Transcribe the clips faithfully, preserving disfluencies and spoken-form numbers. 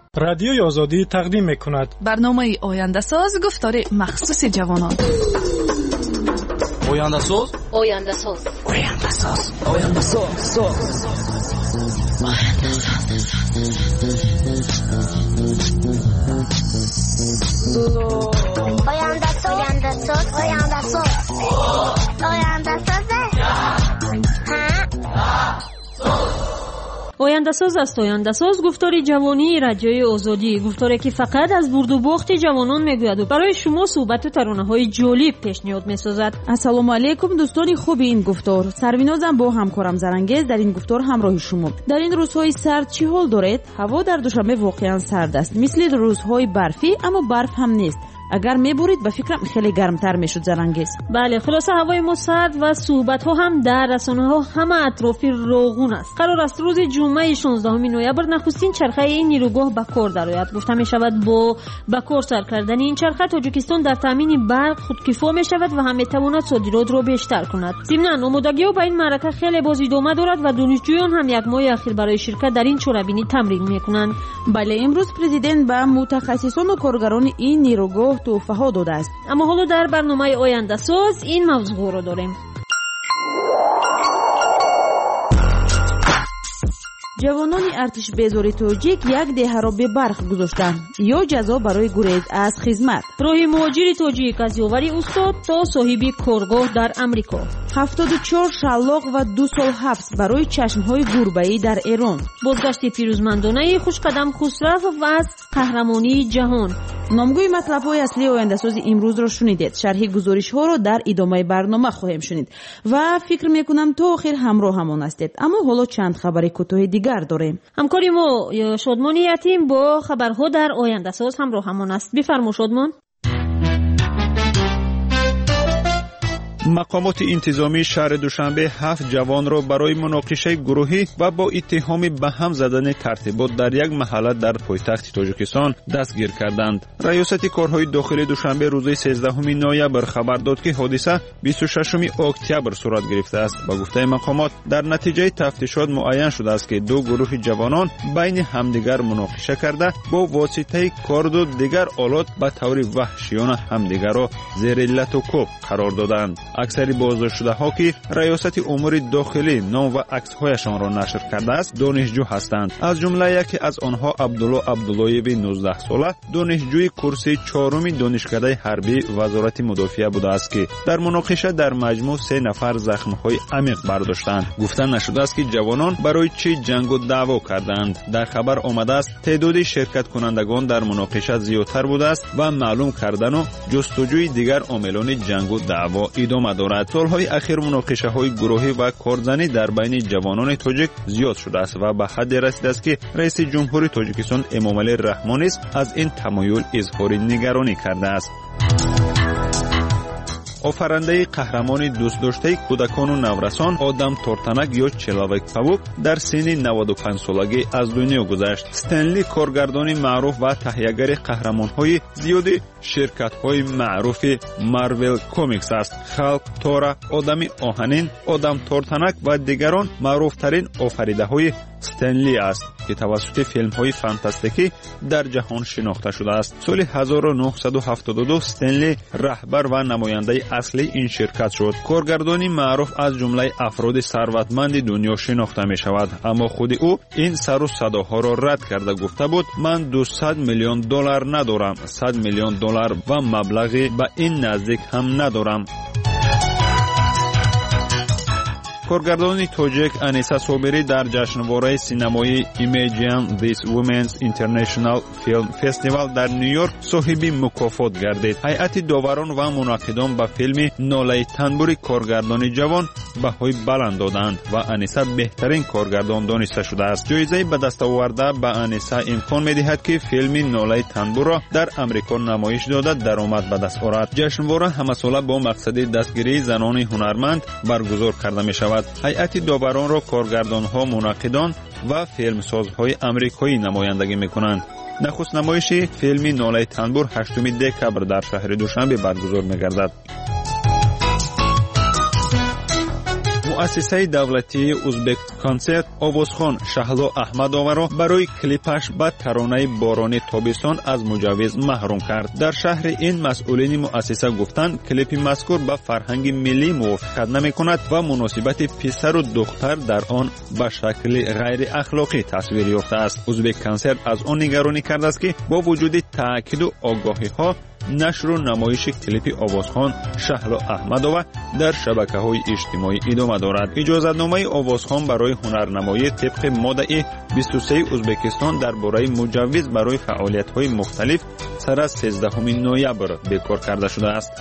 رادیوی آزادی تقدیم می‌کند برنامه آینده ساز گفتار مخصوص جوانان. آینده ساز آینده ساز آینده ساز آینده ساز آینده ساز آینده ساز آینده ساز آینده ساز آینده ساز است. آینده ساز گفتار جوانی رادیوی آزادی، گفتاری که فقط از برد و باخت جوانان میگوید و برای شما صحبت و ترانه‌های جالب پیشنهاد میسازد. السلام علیکم دوستان خوب این گفتار. سروینازم با همکارم زرنگیز در این گفتار همراه شما. در این روزهای سرد چی حال دارید؟ هوا در دوشنبه واقعا سرد است، مثل روزهای برفی، اما برف هم نیست. اگر میبرید به فکرم خیلی گرمتر میشد زرنگیز. بله، خلاصه هوای ما سرد و صحبت ها هم در رسانه ها همه اطرافی روغون است. قرار است روز جمعه شانزدهم نوامبر نخستین چرخه این نیروگاه به کار درآید. گفته می شود با به کار سر کردن این چرخه تاجیکستان در تامین برق خودکفا می شود و هم می تواند صادرات را بیشتر کند. ضمن آمادگی ها به این معرکه خیلی باز ادامه دارد و دانشجویان هم یک ماه اخیر برای شرکت در این چاره‌بینی تمرین میکنند. بله، امروز پرزیدنت به متخصصان و کارگران این نیروگاه توفیه ها داده است. اما حالا در برنامه آینده ساز این موضوع رو داریم. جوانان ارتش بیزاری تاجیک یک دهه را به برق گذاشتند یا جزا برای گریز از خدمت. راه مهاجر تاجیک از یاوری استاد تا صاحب کارگاه در امریکا. هفتاد و چهار شلاق و دو سال حبس برای چشمهای گربه‌ای در ایران. بازگشت پیروزمندانه خوشقدم خسرو و از قهرمانی جهان. نامگوی مطلب‌های اصلی آینده‌ساز امروز را شنیدید. شرح گزارش‌ها را در ادامه برنامه خواهیم شنید و فکر می‌کنم تا آخر همراه همون هستید. اما حالا چند خبر کوتاه دیگر داریم. همکاری ما شادمان یتیم با خبرها در آینده‌ساز همراه همون است. بفرمایید شادمان. مقامات انتظامی شهر دوشنبه هفت جوان را برای مناقشه گروهی و با اتهام به هم زدن ترتیبات در یک محله در پایتخت تاجیکستان دستگیر کردند. ریاست کارهای داخلی دوشنبه روز سیزدهم نوامبر خبر داد که حادثه بیست و ششم اکتبر صورت گرفته است. با گفته مقامات در نتیجه تفتیشات معین شده است که دو گروه جوانان بین همدیگر مناقشه کرده با واسطه کارد و دیگر آلات به طور وحشیانه همدیگر را زیر لط و کوب قرار دادند. اکثر بازداشتشده ها که ریاست امور داخلی نام و عکس هایشان را نشر کرده است دانشجو هستند. از جمله یکی از آنها عبدالله عبداللهیوی نوزده ساله دانشجوی کورس چهارم دانشکده حربی وزارت مدافعه بوده است که در مناقشه در مجموع سه نفر زخم‌های عمیق برداشتند. گفته نشده است که جوانان برای چه جنگ و دعوا کردند. در خبر آمده است تعداد شرکت کنندگان در مناقشه زیادتر بوده است و معلوم کردن و جستجوی دیگر عاملان جنگ و دعوا ادامه دارد. سالهای اخیر مناقشه های گروهی و کارزنی در بین جوانان تاجیک زیاد شده است و به حد رسیده است که رئیس جمهور تاجیکستان امامعلی رحمانی از این تمایل اظهار نگرانی کرده است. آفرنده قهرمان دوست داشته کودکان و نورسان آدم تورتنک یا چلاوک پاوک در سن نود و پنج سالگی از دنیا گذشت. استنلی کارگردان معروف و تهیه‌گر قهرمان‌های زیادی شرکت‌های معروف مارول کمیکس است. خلق، تورا، آدم آهنین، آدم تورتنک و دیگران معروف‌ترین آفریده‌های استنلی است که توسط فیلم‌های فانتاستیکی در جهان شناخته شده است. سال هزار و نهصد و هفتاد و دو استنلی رهبر و نماینده اصلی این شرکت شد. کارگردانی معروف از جمله افراد ثروتمند دنیا شناخته می شود، اما خود او این سر و صداها را رد کرده گفته بود من دویست میلیون دلار ندارم، صد میلیون دلار و مبلغی به این نزدیک هم ندارم. کارگردان تاجیک انیسا صابری در جشنواره سینمایی ایمیجین This Women's International Film Festival در نیویورک صاحب مکافات گردید. هیئت داوران و منعقدان به فیلم ناله تنبور کارگردان جوان بهای بلند دادند و انیسا بهترین کارگردان دانسته شده است. جایزه به دست آورده به انیسا امکان می‌دهد که فیلم ناله تنبور را در امریکا نمایش داده درآمد به دست آورد. جشنواره همه ساله با مقصد دستگیری زنان هنرمند برگزار کرده می شود. هیئت داوران را کارگردان‌ها، منعقدان و فیلمسازهای آمریکایی نمایندگی می‌کنند. نخست نمایش فیلم ناله تنبور هشتم دکبر در شهر دوشنبه برگزار می‌گردد. муассисаи давлатии узбек консерт овозхон шаҳло аҳмадоваро барои клипаш ба таронаи борони тобистон аз муҷаввиз маҳрум кард. дар шаҳри ин масъулини муассиса гуфтанд, клипи мазкур ба фарҳанги миллӣ мувофиқат намекунад ва муносибати писару духтар дар он ба шакли ғайриахлоқӣ тасвир ёфтааст. узбек консерт аз он нигаронӣ кардааст ки бо вуҷуди таъкиду огоҳиҳо нашру намоиши клипи овозхон шаҳло аҳмадова дар шабакаҳои иҷтимоӣ идома дорад. иҷозатномаи овозхон барои ҳунарнамоӣ тибқи моддаи бисту сеи Узбекистон дар бораи муҷаввиз барои фаъолиятҳои мухталиф сар аз сездаҳуми ноябр бекор карда шудааст.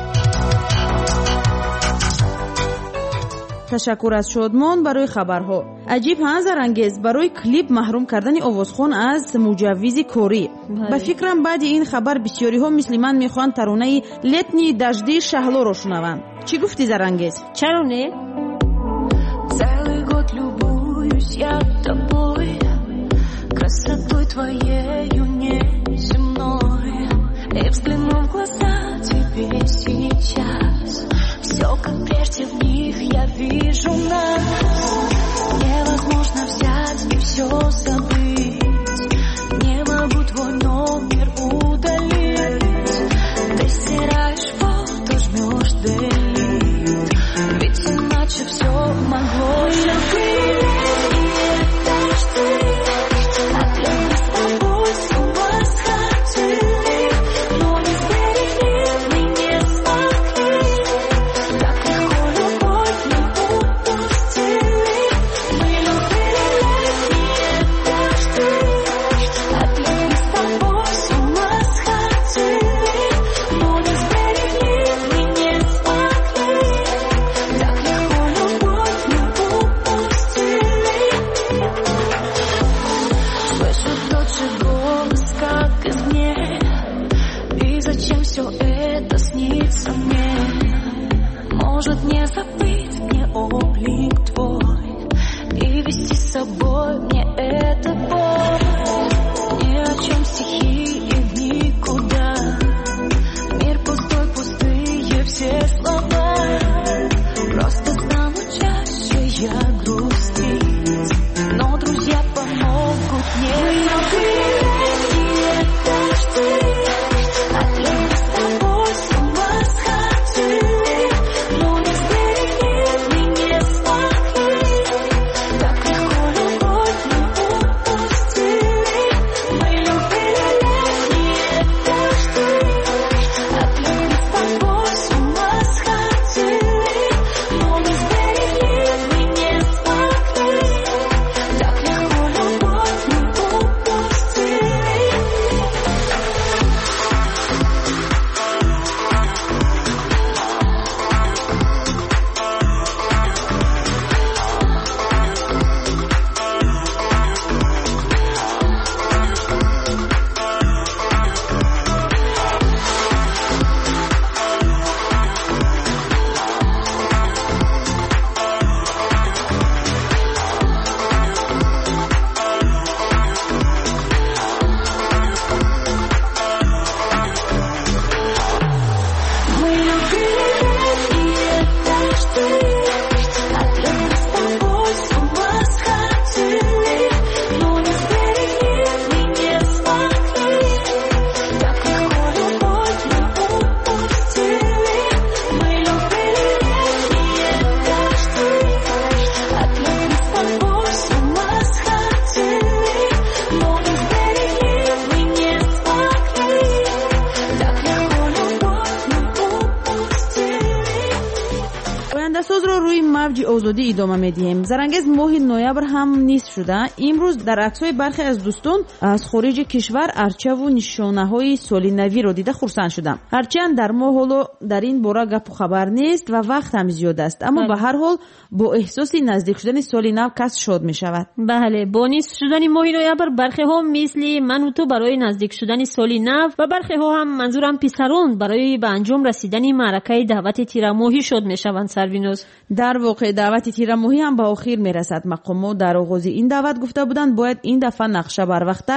ташаккур аз шодмон барои хабарҳо. аҷиб ҳа зарангез, барои клип маҳрум кардани овозхон аз муҷаввизи корӣ. ба фикрам баъди ин хабар бисёриҳо мисли ман мехоҳанд таронаи летни дажди шаҳлоро шунаванд. чӣ гуфтӣ зарангез? чаро не? Целый год любуюсь я тобой, красотой твоею неземной, и взгляну в глаза тебе сейчас. Все как прежде, в них я вижу нас. Невозможно взять и все забыть. Не могу твой номер удалить. Ты стираешь фото, жмешь delete. Ведь иначе все могло любить. И это ж ты. От любви с тобой с ума сходили, но не сберегли, мы не смогли. Так легко любовь мы упустили. Мы любили, и это ж ты. От любви с тобой с ума сходили, но не сберегли, мы не смогли. Так легко любовь мы упустили. Слышу тот же голос, как из мне. И зачем все это снится мне? Может не забыть мне облик твой и вести с собой мне это боль. Ни о чем стихи и в никуда. Мир пустой, пустые все слова. Просто стану чаще я грустить, но друзья помогут мне. Мы любили, и это ж ты. От любви с тобой с ума сходили, но не сберегли, мы не смогли. Так легко любовь мы упустили. Мы любили, и это ж ты. От любви с тобой с ума сходили, но не сберегли, мы не смогли. Так легко любовь мы упустили. Мы любили, и это ж ты. От любви с тобой с ума сходили, но не сберегли, мы не смогли. Так легко любовь мы упустили. Мы любили, и это ж ты. От любви с тобой с ума сходили, но не сберегли, мы не смогли. Так легко любовь мы упустили. ояндасозро рӯи мавҷи озодӣ идома медиҳем. зарангез, моҳи ноябр ҳам нисф шуда. имрӯз дар аксҳои бархе аз дӯстон аз хориҷи кишвар арчаву нишонаҳои соли навиро дида хурсанд шудам. ҳарчанд дар мо ҳоло дар ин бора гапу хабар нест ва вақт ҳам зиёд аст, аммо ба ҳар ҳол бо эҳсоси наздик шудани соли нав кас шод мешавад. бале, бо нисф шудани моҳи ноябр бархеҳо мисли ману ту барои наздик шудани соли нав ва бархеҳо ҳам, манзурам писарон, барои ба анҷом расидани маъракаи даъвати тирамоҳӣ шод мешаванд. Сарвиноз, дар воқеъ даъвати тирамоҳӣ ҳам ба охир мерасад. мақомот дар оғози ин даъват гуфта буданд бояд ин дафъа нақша барвақттар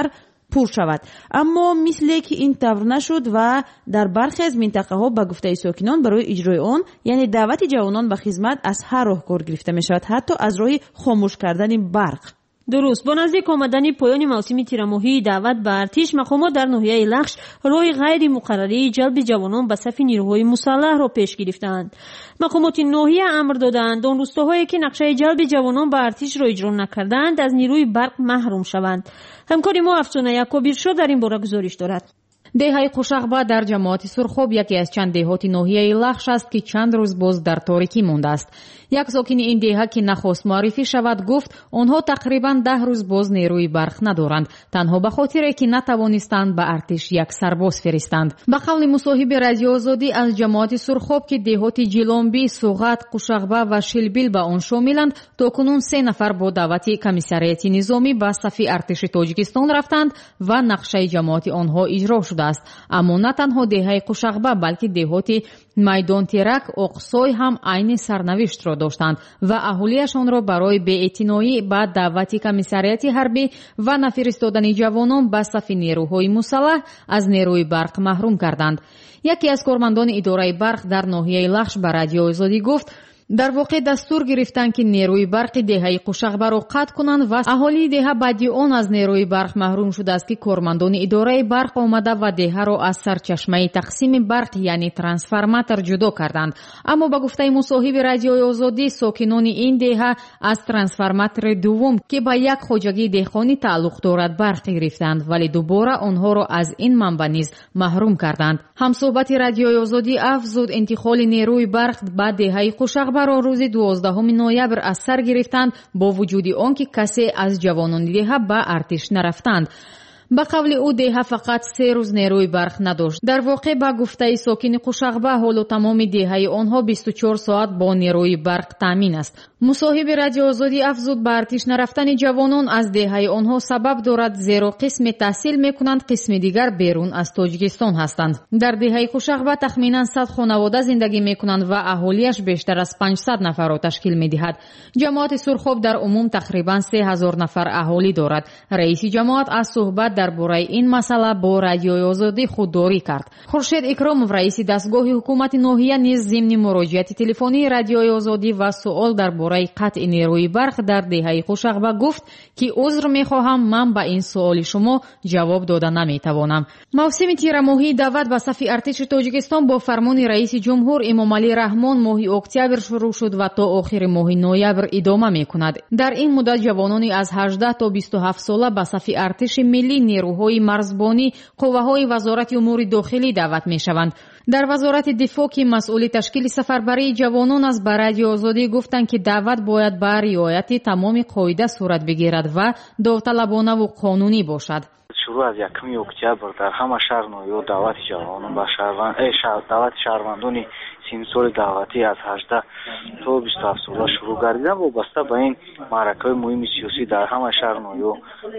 پور شود. اما مثل که این طور نشد و در برخی از منطقه ها به گفته ساکنان برای اجرای آن یعنی دعوت جوانان به خدمت از هر راهکار گرفته می شود، حتی از راه خاموش کردن برق. درست. با نزدیک آمدن پایان موسم تیرماهی دعوت به ارتش، مقامات در ناحیه لخش راه غیر مقرری جلب جوانان به صف نیروهای مسلح را پیش گرفتند. مقامات ناحیه امر دادند آن روستاهایی که نقشه جلب جوانان به ارتش را اجرا نکردند از نیروی برق محروم شوند. همکار ما افسانه یعقوبیرشا در این باره گزارش دارد. деҳаи қушағба дар ҷамоати сурхоб яке аз чанд деҳоти ноҳияи лахш аст ки чанд рӯз боз дар торикӣ мондааст. як сокини ин деҳа ки нахост муаррифӣ шавад гуфт онҳо тақрибан даҳ рӯз боз нерӯи барқ надоранд, танҳо ба хотире ки натавонистанд ба артиш як сарбоз фиристанд. ба қавли мусоҳиби радиоозодӣ аз ҷамоати сурхоб ки деҳоти ҷилонбӣ, суғат, қушағба ва шилбил ба он шомиланд, токунун се нафар бо даъвати комиссарияти низомӣ ба сафи артиши тоҷикистон рафтанд ва нақшаи ҷамоати онҳо иҷро шудааст. аммо на танҳо деҳаи қушағба балки деҳоти майдонтерак, оқсой ҳам айни сарнавиштро доштанд ва аҳолияшонро барои беэътиноӣ ба даъвати комиссарияти ҳарбӣ ва нафиристодани ҷавонон ба сафи нерӯҳои мусаллаҳ аз нерӯи барқ маҳрум карданд. яке аз кормандони идораи барқ дар ноҳияи лахш ба радиоозодӣ гуфт дар воқеъ дастур гирифтанд ки нерӯи барқи деҳаи қушағбаро қатъ кунанд ва аҳолии деҳа баъди он аз нерӯи барқ маҳрум шудааст ки кормандони идораи барқ омада ва деҳаро аз сарчашмаи тақсими барқ яъне трансформатор ҷудо карданд. аммо ба гуфтаи мусоҳиби радиои озодӣ сокинони ин деҳа аз трансформатори дуввум ки ба як хоҷагии деҳқонӣ тааллуқ дорад барқ гирифтанд, вале дубора онҳоро аз ин манбаъ низ маҳрум карданд. ҳамсӯҳбати радиои озодӣ афзуд интиқоли нерӯи барқ ба деҳаи қушағба баро рӯзи дувоздаҳуми ноябр аз сар гирифтанд бо вуҷуди он ки касе аз ҷавонони деҳа ба артиш нарафтанд. ба қавли ӯ деҳа фақат се рӯз нерӯи барқ надошт. дар воқеъ ба гуфтаи сокини қушағба ҳолу тамоми деҳаи онҳо бисту чор соат бо нерӯи барқ таъмин аст. мусоҳиби радиоозодӣ афзуд ба артиш нарафтани ҷавонон аз деҳаи онҳо сабаб дорад, зеро қисме таҳсил мекунанд, қисми дигар берун аз тоҷикистон ҳастанд. дар деҳаи қушағба тахминан сад хонавода зиндагӣ мекунанд ва аҳолияш бештар аз панҷсад нафарро ташкил медиҳад. ҷамоати сурхоб дар умум тақрибан се ҳазор нафар аҳолӣ дорад. раиси ҷамоат аз суҳбат дар бораи ин масъала бо радиои озодӣ худдорӣ кард. хуршед икромов раиси дастгоҳи ҳукумати ноҳия низ зимни муроҷиати телефонии радиои озодӣ ва суол дар бораи қатъи нерӯи барқ дар деҳаи қушағба гуфт ки узр мехоҳам, ман ба ин суоли шумо ҷавоб дода наметавонам. мавсими тирамоҳии даъват ба сафи артиши тоҷикистон бо фармони раиси ҷумҳур Эмомалӣ Раҳмон моҳи октябр шурӯъ шуд ва то охири моҳи ноябр идома мекунад. дар ин муддат ҷавонони аз ҳаждаҳ то бисту ҳафт сола ба сафи артиши миллӣ, нерӯҳои марзбонӣ, қувваҳои вазорати умури дохилӣ даъват мешаванд. дар вазорати дифоъ ки масъули ташкили сафарбарии ҷавонон аст ба радиои озодӣ гуфтанд ки даъват бояд ба риояти тамоми қоида сурат бигирад ва довталабонаву қонунӣ бошад. шурӯъ аз якуми октябр дар ҳама шаҳр ноё даъвати ҷавонон ба шаҳрванд э даъвати шаҳрвандони синни соли даъватӣ аз ҳаждаҳ то бисту ҳафт сола шурӯъ гардида вобаста ба ин маъракаҳои муҳими сиёсӣ дар ҳама шаҳр ноё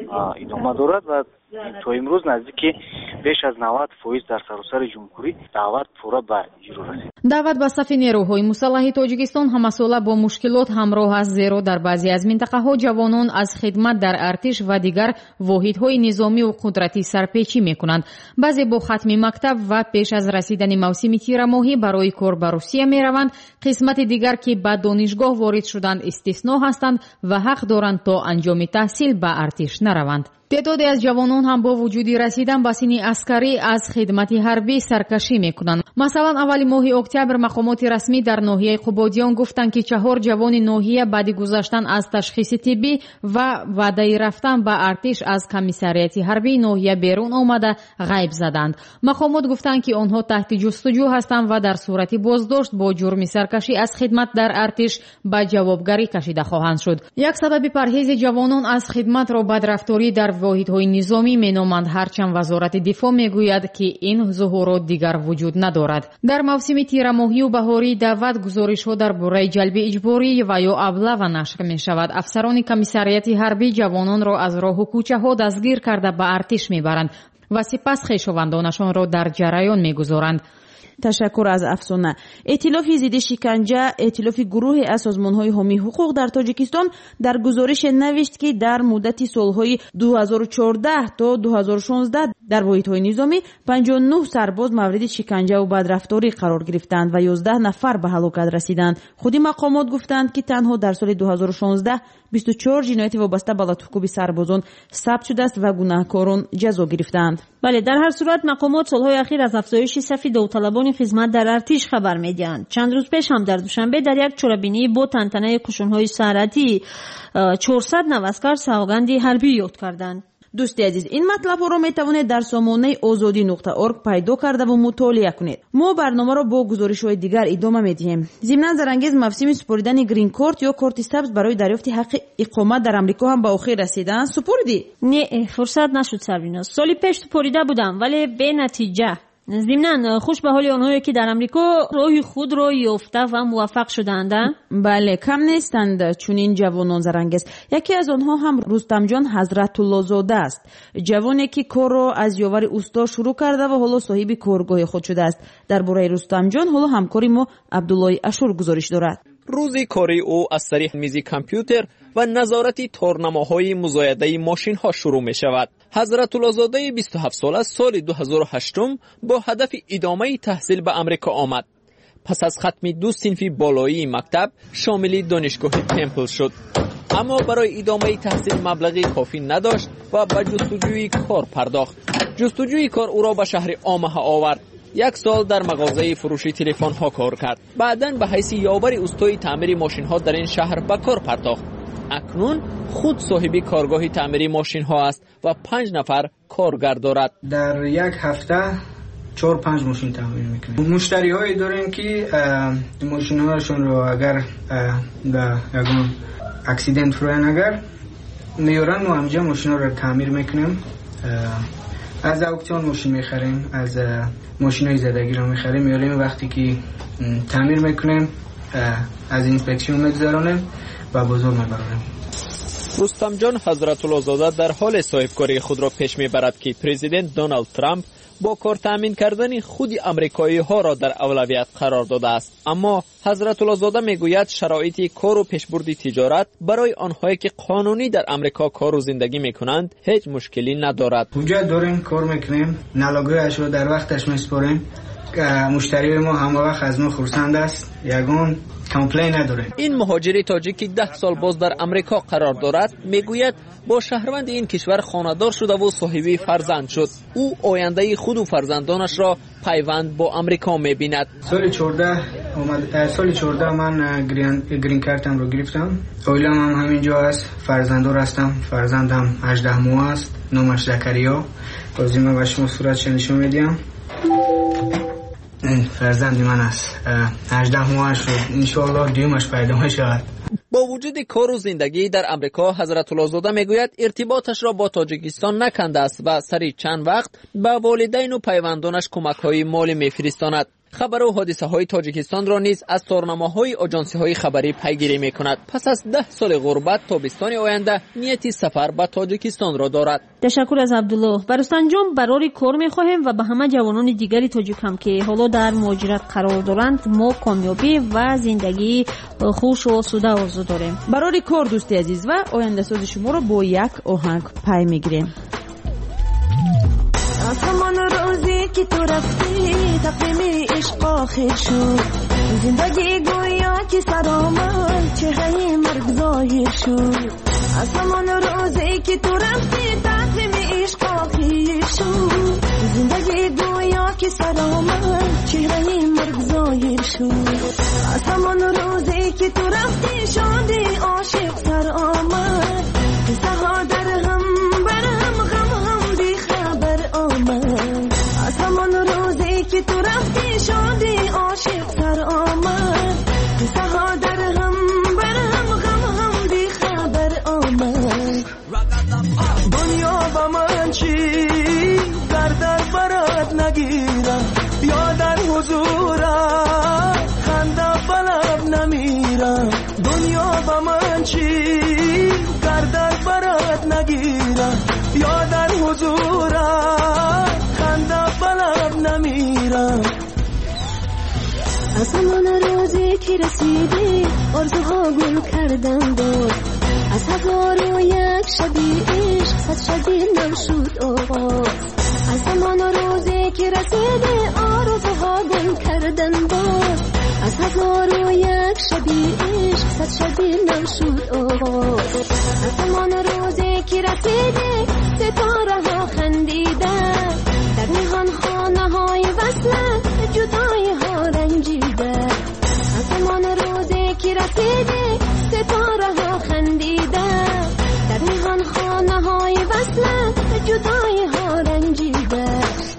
идома дорад ва то имрӯз наздики беш аз навад фоиз дар саросари ҷумҳурӣ даъват пурра ба иҷро расид. даъват ба сафи нерӯҳои мусаллаҳи тоҷикистон ҳамасола бо мушкилот ҳамроҳ аст, зеро дар баъзе аз минтақаҳо ҷавонон аз хидмат дар артиш ва дигар воҳидҳои низомиву қудратӣ сарпечӣ мекунанд. баъзе бо хатми мактаб ва пеш аз расидани мавсими тирамоҳӣ барои кор ба Русия мераванд. қисмати дигар ки ба донишгоҳ ворид шуданд истисно ҳастанд ва ҳақ доранд то анҷоми таҳсил ба артиш нараванд. تعدادی از جوانان هم با وجودی رسیدن به سن عسکری از خدمت حربی سرکشی میکنند. مثلا اول ماه اکتبر مقامات رسمی در ناحیه قبادیان گفتند که چهار جوان ناحیه بعد گذشتن از تشخیص طبی و وعده رفتن به ارتش از کمیساریات حربی ناحیه بیرون آمده غیب زدند. مقامات گفتند که آنها تحت جستجو هستند و در صورت بازداشت با جرم سرکشی از خدمت در ارتش به جوابگری کشیده خواهند شد. یک سبب پرهیز جوانان از خدمت را بدرفتاری در واحدهای نظامی مینامند، هرچند وزارت دفاع میگوید که این ظهورات دیگر وجود ندارد. در موسم تیرماهی و بهاری دعوت گزارش‌ها درباره جلب اجباری و یا ابله نشر می‌شود. افسران کمیساریات حربی جوانان را از راه و کوچه‌ها دستگیر کرده به ارتش میبرند و سپس خویشاوندانشان را در جریان میگذارند. تشکر از افسانه. ائتلاف ضد شکنجه، ائتلاف گروه از سازمان‌های حامی حقوق در تاجیکستان در گزارش نوشت که در مدت سال‌های دو هزار و چهارده تا دو هزار و شانزده در واحدهای نظامی پنجاه و نه سرباز مورد شکنجه و بدرفتاری قرار گرفتند و یازده نفر به هلاکت رسیدند. خودی مقامات گفتند که تنها در سال دو هزار و شانزده بیست و چهار جنایت وابسته به لطف‌کوب سربازان ثبت شده است و گناهکاران جزا گرفتند. بله، در هر صورت مقامات سالهای اخیر از افزایش صف داوطلبان خدمت در ارتش خبر می‌دهند. چند روز پیش هم در دوشنبه در یک چرابینی با تنتنه قشون‌های سرعتی چهارصد نوسکر سوگند حربی یاد کردند. دوستی عزیز، این مطلب را می توانید در سامانه آزادی نقطه اورگ پیدا کرده و مطالعه کنید. ما برنامه را با گزارش‌های دیگر ادامه می‌دهیم. ضمن زرانگیز موسم سپردن گرین کارت یا کارت سبز برای دریافت حق اقامت در آمریکا هم به آخر رسیدن. سپردی؟ نه، فرصت نشد سروینا. سالی پیش سپریده بودم ولی به نتیجه. ضمناً خوش به حال آنهایی که در آمریکا راه خود را یافته و موفق شدند. بله، کم نیستند چنین جوانان زرانگیز. یکی از آنها هم رستم جان حضرت الله زاده است. جوانی که کار را از یاور اوستا شروع کرده و حالا صاحب کارگاه خود شده است. درباره رستم جان حالا همکاری ما عبدالله اشور گزارش دارد. روزی کاری او از طریق میز کامپیوتر و نظارت تورنمه‌های مزایده ماشین‌ها شروع می‌شود. حضرت الله زاده بیست و هفت ساله سال دو هزار و هشت با هدف ادامه تحصیل به آمریکا آمد. پس از ختم دو صنف بالایی مکتب شامل دانشگاه تمپل شد. اما برای ادامه تحصیل مبلغی کافی نداشت و به جستجوی کار پرداخت. جستجوی کار او را به شهر آمها آورد. یک سال در مغازه فروش تلفن ها کار کرد. بعداً به حیث یاور اوستای تعمیر ماشین ها در این شهر به کار پرداخت. اکنون خود صاحب کارگاه تعمیر ماشین ها است و پنج نفر کارگر دارد. در یک هفته چهار پنج ماشین تعمیر میکنیم. مشتری هایی داریم که ماشین هاشون رو اگر در یکون اکسیدنت فروین اگر میارن و همجا ماشین ها رو تعمیر میکنیم. از اکسیون ماشین میخریم، از ماشین های زدگی رو میخریم، میاریم وقتی که تعمیر میکنیم از اینسپکسیون میگذارونیم و بازار میبرونیم. رستم جان حضرت الله زاده در حال صاحبکاری خود را پیش میبرد که پرزیدنت دونالد ترامپ با کار تامین کردن خود امریکایی ها را در اولویت قرار داده است. اما حضرت الله زاده میگوید شرایط کار و پیشبرد تجارت برای آنهایی که قانونی در امریکا کار و زندگی میکنند هیچ مشکلی ندارد. اونجا داریم کار میکنیم، نلاگویش رو در وقتش میسپاریم. مشتری ما همه وقت از ما خرسند است، یگون کامپلین نداره. این مهاجر تاجیکی ده سال باز در امریکا قرار دارد میگوید با شهروند این کشور خانه‌دار شده و صاحب فرزند شد. او آینده خود و فرزندانش را پیوند با امریکا میبیند. سال چهارده اومد، سال چهارده من گرین گرین کارتم رو گرفتم. اویلم هم همینجا است، فرزنددار هستم. فرزندم هجده ماه است، نامش زکریا. بازی من به شما صورتش نشون میدم. این فرزند من است، هجده ماه شد، انشاءالله دیومش پیدا میشود. با وجود کار و زندگی در امریکا حضرت الله زاده میگوید ارتباطش را با تاجیکستان نکنده است و سری چند وقت به والدین و پیوندانش کمک‌های مالی میفرستاند. خبر و حادثه های تاجیکستان را نیز از تورنمه‌های آژانسی های خبری پیگیری می‌کند. پس از ده سال غربت تابستان آینده نیتی سفر به تاجیکستان را دارد. تشکر از عبدالله. برستان جان برای کار می‌خواهیم و به همه جوانان دیگری تاجیک هم که حالا در مهاجرت قرار دارند ما کامیابی و زندگی خوش و آسوده آرزو داریم. برای کار دوستی عزیز و آینده ساز شما را با یک آهنگ پی می‌گیریم. آسمان روزی که تو رفتی تقویم عشق آخر شد، زندگی گویا که سر آمد چهره مرگ ظاهر شد. آسمان روزی که تو رفتی تقویم عشق آخر شد، زندگی گویا که سر آمد چهره مرگ ظاهر شد. آسمان روزی که تو رفتی شادی عاشق سر آمد، قصه ها در غم برهم غم هم بی خبر آمد. آسمان روزی که تو رفتی شادی عاشق سر آمد، قصه ها در غم برهم غم هم بی خبر آمد. دنیا با من چی در در برات نگیرم، یا در حضورت خنده بلب نمیرم. دنیا با من چی در در برات نگیرم، یا در حضورت خنده بلب نمیرم. از همان روزی که رسیدی آرزوها گل کردن بود از هزار و یک شبی عشق صد شبی نو شد آغاز از همان روزی که رسیدی آرزوها گل کردن بود از هزار و یک شبی عشق صد شبی نو شد آغاز از همان روزی که رسیدی ستاره ها خندیدن در نهان خانه های وصلت جدای ها رنجیده از همان روزی که رسیدی ستاره ها خندیدن در نهان خانه های وصلت جدای ها رنجیده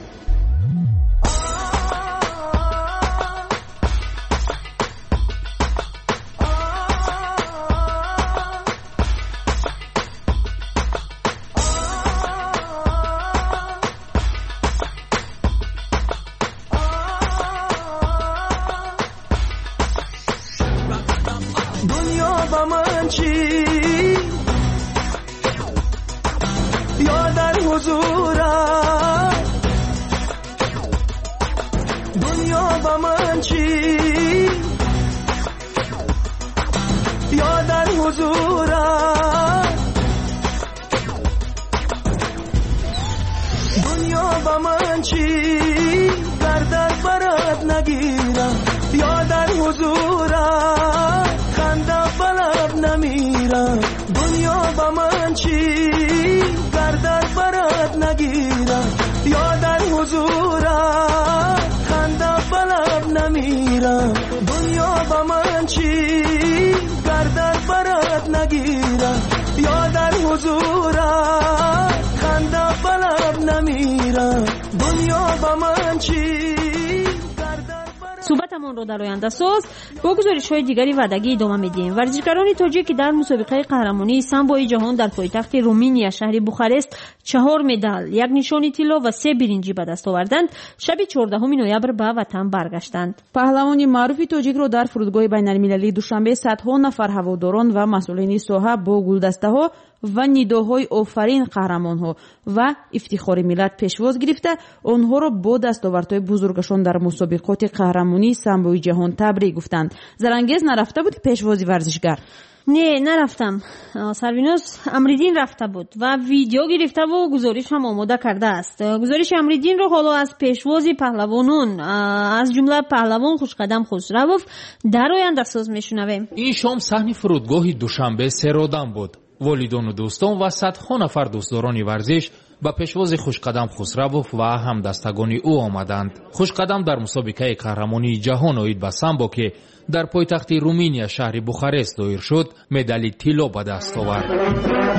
صحبتمان رو در آینده ساز با گزارش‌های دیگری وعدگی ادامه میدیم. ورزشکاران تاجیک که در مسابقه قهرمانی سامبوی جهان در پایتخت رومانیا شهر بوخارست چهار مدال، یک نشان طلا و سه برنجی به دست آوردند، شب چهاردهم نوامبر به وطن برگشتند. پهلوانی معروف تاجیک رو در فرودگاه بین‌المللی دوشنبه صدها نفر هواداران و مسئولین ساحه با گلدسته‌ها و نداهای آفرین قهرمان‌ها و افتخار ملت پیشواز گرفته آنها را با دستاوردهای بزرگشان در مسابقات قهرمانی سامبوی جهان تبریک گفتند. زرنگیز نرفته بود پیشوازی ورزشگر؟ نه نرفتم. سروینوز امریدین رفته بود و ویدیو گرفته و گزارش هم آماده کرده است. گزارش امریدین رو حالا از پیشوازی پهلوانان از جمله پهلوان خوشقدم خسروف در آینده ساز میشنویم. این شام صحن فرودگاه دوشنبه سرودان بود. والدان و دوستان و صدها نفر دوستداران ورزش به پیشواز خوشقدم خسروف و همدستگان او آمدند. خوشقدم در مسابقه قهرمانی جهان آید به سامبو که در پایتخت رومانیا شهر بوخارست دایر شد مدال طلا به دست آورد.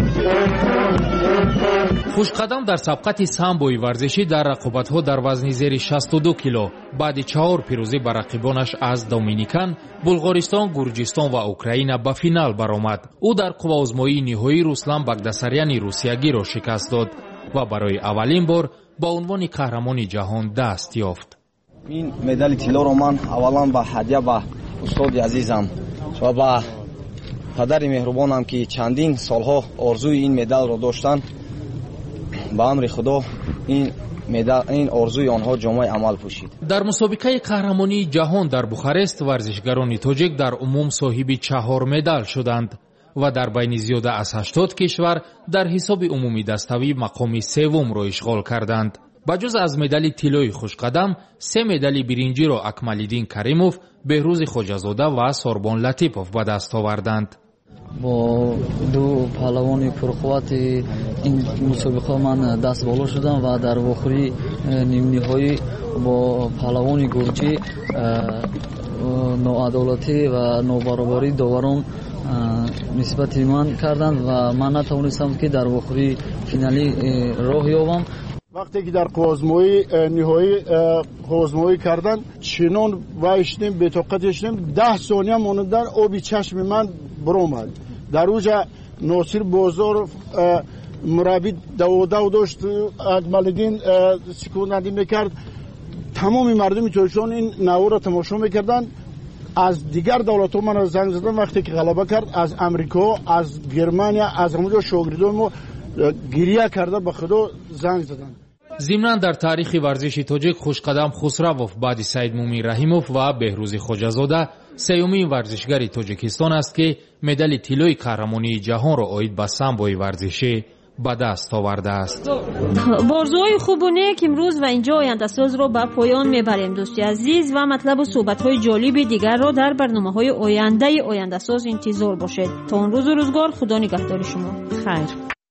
خوشقدم در سبقت سامبوی ورزشی در رقابت‌ها در وزن زیر شصت و دو کیلو بعد چهار پیروزی بر رقیبانش از دومینیکن، بلغارستان، گرجستان و اوکراین به فینال برآمد. او در قوه‌آزمایی نهایی روسلان باگداساریان روسیایی را شکست داد و برای اولین بار با عنوان قهرمان جهان دست یافت. این مدال طلا را من اولا با هدیه به استاد عزیزم و با پدر مهربانم که چندین سالها آرزوی این مدال را داشتند با امر خدا این مدال این آرزوی آنها جامعه عمل پوشید. در مسابقه قهرمانی جهان در بوخارست ورزشکاران تاجیک در عموم صاحب چهار مدال شدند و در بین زیاده از هشتاد کشور در حساب عمومی دستاوی مقام سوم را اشغال کردند. بجز از مدال طلای خوشقدم، سه مدال برنجی را اکمال‌الدین کریموف، بهروز خواجه‌زاده و سوربان لطیفوف به دست آوردند. با دو پهلوان پرقوت این مسابقه من دست بالا شدم و در آخری نیم نهایی با پهلوان گرجی ناعدالتی و نابرابری داوران نسبت من کردند و من نتوانستم که در آخری فینالی راه یابم. وقتی که در قوازمایی نهایی قوازمایی کردن چنان وایشتیم بطاقت شدیم ده ثانیه ماندن آبی چشم من برآمد. در اوجا ناصر بازار مربی داووداو داشت اکمال‌الدین سکوندی میکرد. تمام مردم ترکستان این نوار را تماشا میکردن. از دیگر دولت ها من زنگ زدن وقتی که غلبه کرد از امریکا از گرمانیا از همونجا شاگردان ما گریه کرده به خدا زنگ زدن. ضمناً در تاریخ ورزش تاجیک خوشقدم خسروف بعد سعید مومین رحیموف و بهروز خواجه‌زاده سیومین ورزشگری تاجیکستان است که مدال طلای قهرمانی جهان را عاید به سامبوی ورزشی به دست آورده است. بارزوهای خوب و نیک امروز و اینجا آینده ساز را به پایان میبریم دوستی عزیز و مطلب و صحبت‌های جالب دیگر را در برنامه‌های آینده آینده ساز انتظار باشید. تا اون روز و روزگار خدا نگهدار شما. خیر.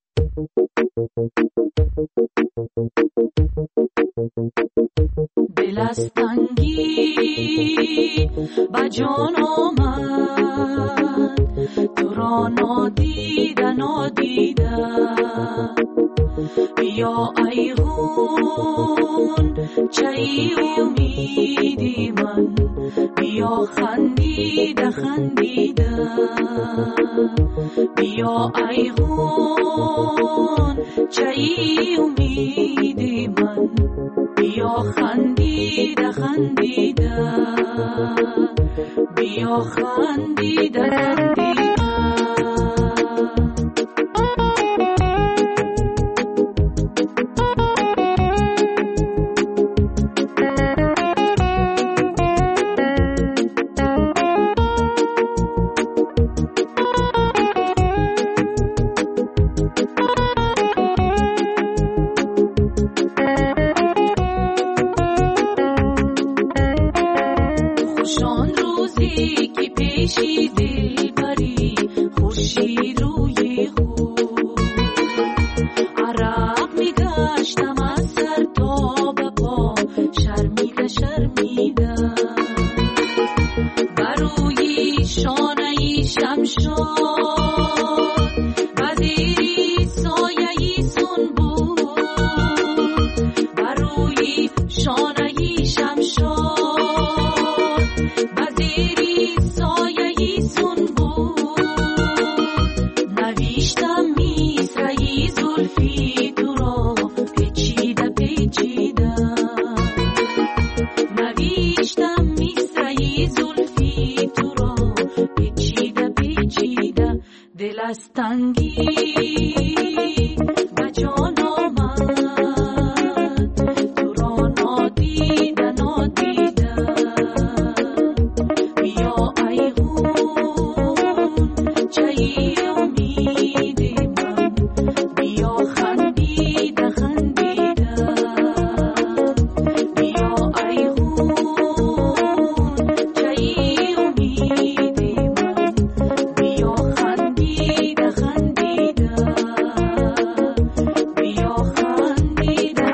دل از تنگی به جان آمد تو را نادیده نادیده بیا ای غون چای امیدی من بیا خندیده خندیده بیا ای غون چای امیدی من بیا خندیده خندیده بیا خندیده خندیده پیشی دل بری خوشی روی خود عرق میگشتم از سر تا به پا شرمیده شرمیده بروی شانه شمشاد وزیری سایه سنبول بروی شانه شمشاد از تنگی به جان آمد تو را نادیده نادیده بیا ای غون چای امیدی من بیا خندیده خندیده بیا ای غون چای امیدی من بیا خندیده خندیده بیا خندیده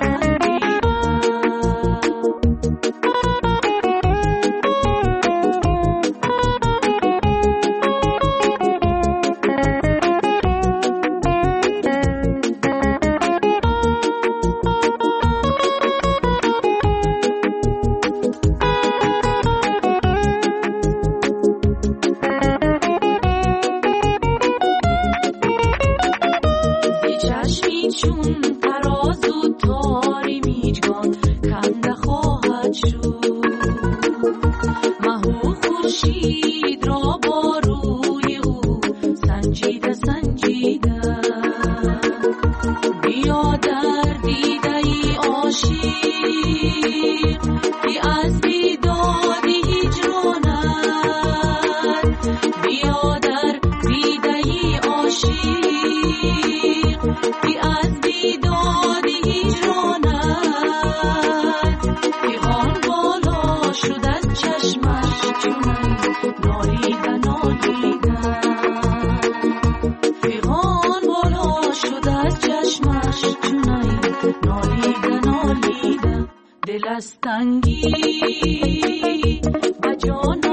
چشمی چون ترازو تاری میجگان کنده خواهد شد مهو خورشید را با روی او سنجیده سنجیده بیا در دیده ای عاشق که از بیداد هجرانت بیا در دیده ای عاشق که از بیداد هجرانت پیغام بالا شد از چشمش چونی نالیده نالیده پیغام بالا شد از چشمش چونی نالیده نالیده دل از تنگی به جان